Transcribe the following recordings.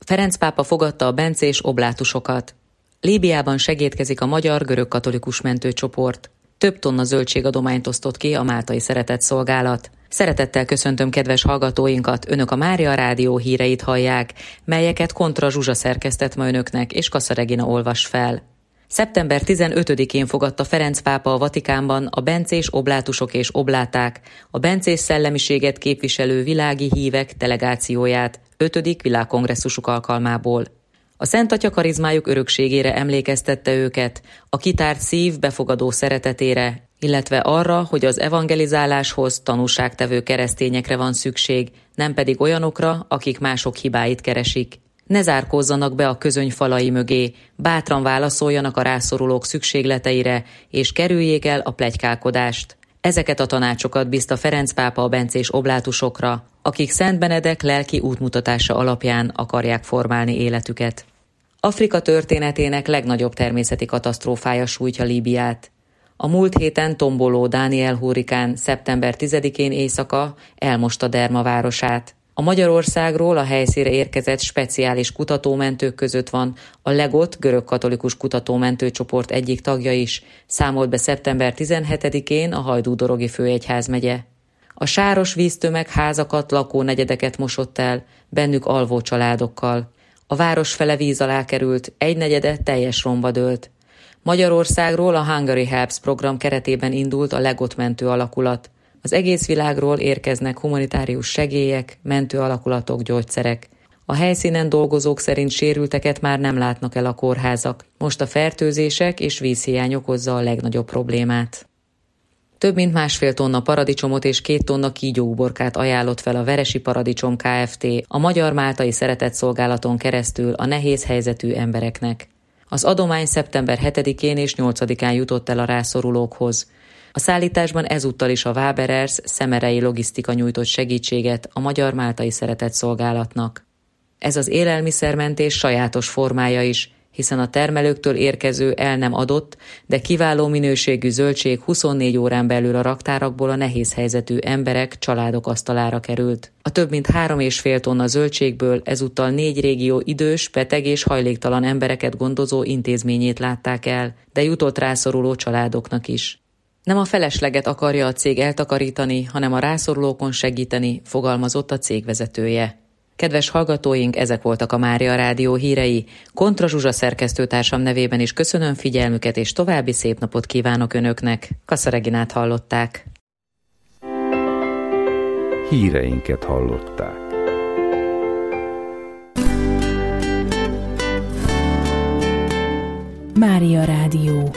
Ferenc pápa fogadta a bencés oblátusokat. Líbiában segédkezik a magyar görögkatolikus mentőcsoport. Több tonna zöldségadományt osztott ki a Máltai Szeretetszolgálat. Szeretettel köszöntöm kedves hallgatóinkat, önök a Mária Rádió híreit hallják, melyeket Kontra Zsuzsa szerkesztett ma önöknek, és Kassa Regina olvas fel. Szeptember 15-én fogadta Ferenc pápa a Vatikánban a bencés oblátusok és obláták, a bencés szellemiséget képviselő világi hívek delegációját 5. világkongresszusuk alkalmából. A Szent Atya karizmájuk örökségére emlékeztette őket, a kitárt szív befogadó szeretetére, illetve arra, hogy az evangelizáláshoz tanúságtevő keresztényekre van szükség, nem pedig olyanokra, akik mások hibáit keresik. Ne zárkózzanak be a közöny falai mögé, bátran válaszoljanak a rászorulók szükségleteire, és kerüljék el a pletykálkodást. Ezeket a tanácsokat bízta Ferenc pápa a bencés oblátusokra, akik Szent Benedek lelki útmutatása alapján akarják formálni életüket. Afrika történetének legnagyobb természeti katasztrófája sújtja Líbiát. A múlt héten tomboló Daniel hurrikán szeptember 10-én éjszaka elmosta Derma városát. A Magyarországról a helyszínre érkezett speciális kutatómentők között van a Legot görögkatolikus kutatómentőcsoport egyik tagja is, számolt be szeptember 17-én a Hajdú-Dorogi főegyházmegye. A sáros víztömeg házakat, lakónegyedeket mosott el, bennük alvó családokkal. A város fele víz alá került, egynegyede teljes romba dőlt. Magyarországról a Hungary Helps program keretében indult a Legot mentő alakulat. Az egész világról érkeznek humanitárius segélyek, mentő alakulatok, gyógyszerek. A helyszínen dolgozók szerint sérülteket már nem látnak el a kórházak. Most a fertőzések és vízhiány okozza a legnagyobb problémát. Több mint 1,5 tonna paradicsomot és 2 tonna kígyóuborkát ajánlott fel a Veresi Paradicsom Kft. A Magyar Máltai Szeretetszolgálaton keresztül a nehéz helyzetű embereknek. Az adomány szeptember 7-én és 8-án jutott el a rászorulókhoz. A szállításban ezúttal is a Waberers szemerei logisztika nyújtott segítséget a Magyar Máltai Szeretetszolgálatnak. Ez az élelmiszermentés sajátos formája is, hiszen a termelőktől érkező el nem adott, de kiváló minőségű zöldség 24 órán belül a raktárakból a nehéz helyzetű emberek, családok asztalára került. A több mint 3,5 tonna zöldségből ezúttal 4 régió idős, beteg és hajléktalan embereket gondozó intézményét látták el, de jutott rászoruló családoknak is. Nem a felesleget akarja a cég eltakarítani, hanem a rászorulókon segíteni, fogalmazott a cég vezetője. Kedves hallgatóink, ezek voltak a Mária Rádió hírei. Kontra Zsuzsa szerkesztőtársam nevében is köszönöm figyelmüket, és további szép napot kívánok önöknek. Kassa Reginát hallották. Híreinket hallották. Mária Rádió.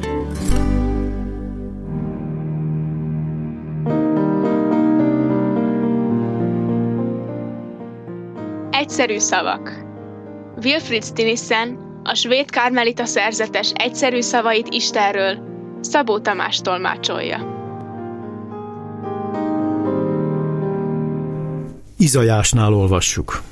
Egyszerű szavak. Wilfrid Stinissen, a svéd karmelita szerzetes egyszerű szavait Istenről Szabó Tamás tolmácsolja. Izajásnál olvassuk.